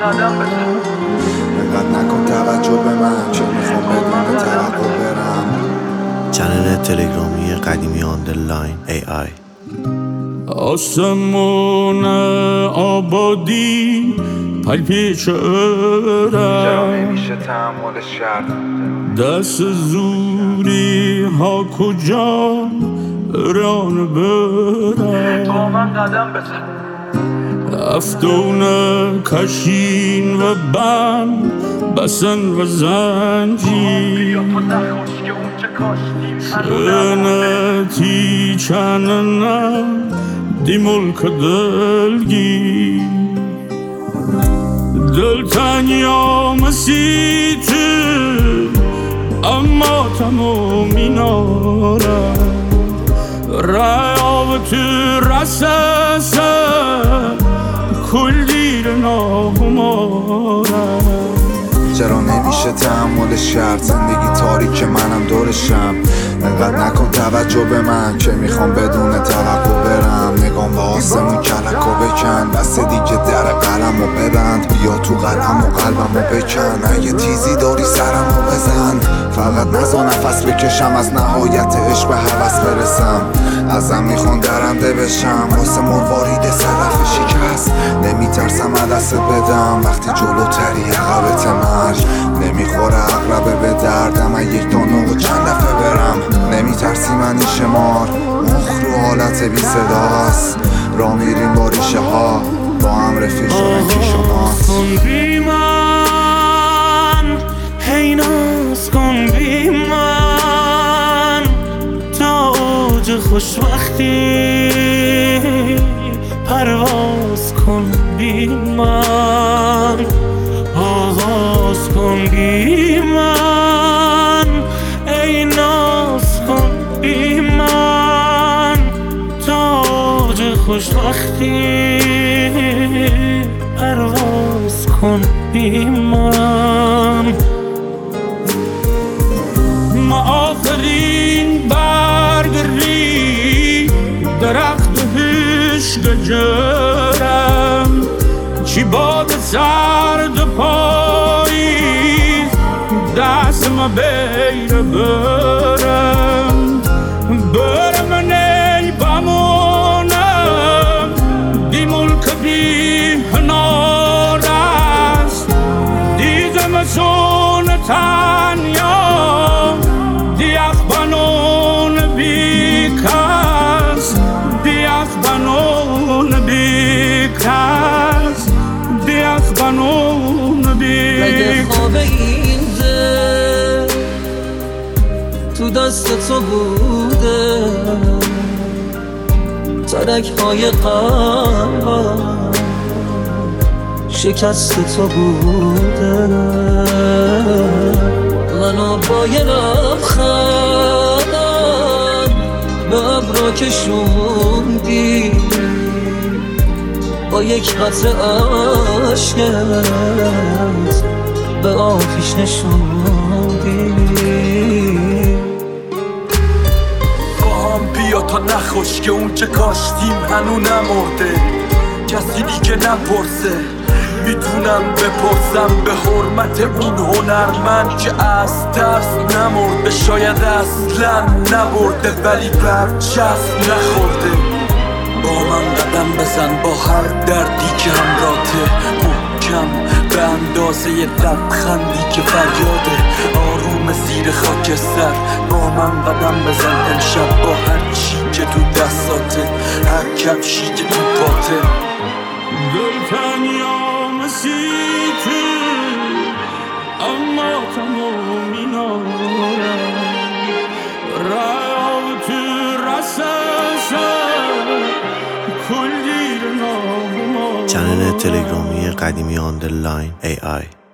قدم بزن. اینقدر نکن توجه به من که میخوام بدون توقع برم. چنل تلگرامی قدیمی آندرلاین AI. آسمون آبادی پل پیچ چرا ارم، نمیشه تحملش کرد؟ دست زوری ها کجا ران برم. با من قدم بزن. افتون کشین و بند، بسن و زنجیر، بیا تو نخوش که اون چه کاشتیم شنتی چننم دی ملک دلگیر. دلتنیا مسیت اما تمومی نارم، رای تو رسسه کل دیر نامارم. چرا نمیشه تحملش کرد؟ زندگی تاریک منم دورشم. اینقدر نکن توجه به من که میخوام بدون توقع برم. نگام به آسمون کلکو بکن، بس دیگه در قلمو ببند. بیا تو قلم و قلبمو بکن، اگه تیزی داری سرمو بزن. فقط نزا نفس بکشم، از نهایت عشق به هوس برسم. ازم میخوان درنده بشم، واسه مروارید صدف شکست. نمیترسم دست بدم وقتی جلوتری عقبت مرگ. نمیخوره عقربه به دردم، یک دانه و چند دفعه برم. نمیترسی منی شمار، مخ رو حالت بی صداست. را میریم با ریشه ها، با هم رفیق شدن کی شماست. کن بی من، هی ناز کن بی من، تا اوج خوشبختی پرواز کن بی من. آغاز کن بی من، ای ناز کن بی من، تا اوج خوشبختی پرواز کن بی من. ما آخرین برگری درخت هشت گجرم، چی باد سرد پاییز دست ما بیر برم. برم نی بمونم، دی ملک بی هنار است. دی زمستون تنیا، دی اخبانون بی کس، دی اخبانون بی کس، دی اخبانون بی مگه خواب این دل تو دست تو بوده؟ ترک های قلبم شکست تو بوده. منو با یه لبخند به ابرا کشوندی، با یک قطره عشقت به آتیش نشوندی. بیا تا نخوش که اون چه کاشتیم هنو نمرده. کسی دیگه نپرسه، میتونم بپرسم به حرمت اون هنرمند که از ترس نمرده. شاید اصلا نبرده ولی برچسب نخورده. با من قدم بزن با هر دردی که همراته، محکم به اندازه لبخندی که فریاده. آروم زیر خاکستر با من قدم بزن امشب، با هر چی که تو دستاته، هر کفشی که تو پاته. دلتنیا مسیتی اما تمومی نارم، رای تو رسسه کل دیر نامارم. چنل تلگرامی قدیمی آندرلاین AI.